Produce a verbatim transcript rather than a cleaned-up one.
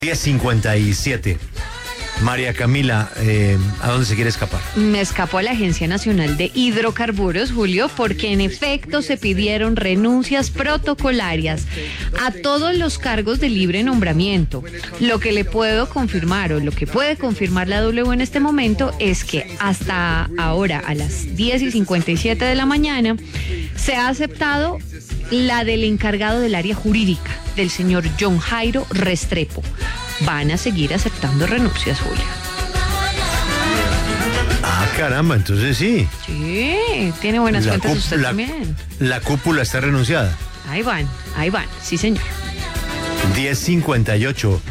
diez cincuenta y siete. María Camila, eh, ¿a dónde se quiere escapar? Me escapó a la Agencia Nacional de Hidrocarburos, Julio, porque en efecto se pidieron renuncias protocolarias a todos los cargos de libre nombramiento. Lo que le puedo confirmar o lo que puede confirmar la W en este momento es que hasta ahora, a las diez y cincuenta y siete de la mañana, se ha aceptado la del encargado del área jurídica, del señor John Jairo Restrepo. Van a seguir aceptando renuncias, Julia. Ah, caramba, entonces sí. Sí, tiene buenas La cuentas cúp- usted la- también. La cúpula está renunciada. Ahí van, ahí van, sí señor. diez cincuenta y ocho.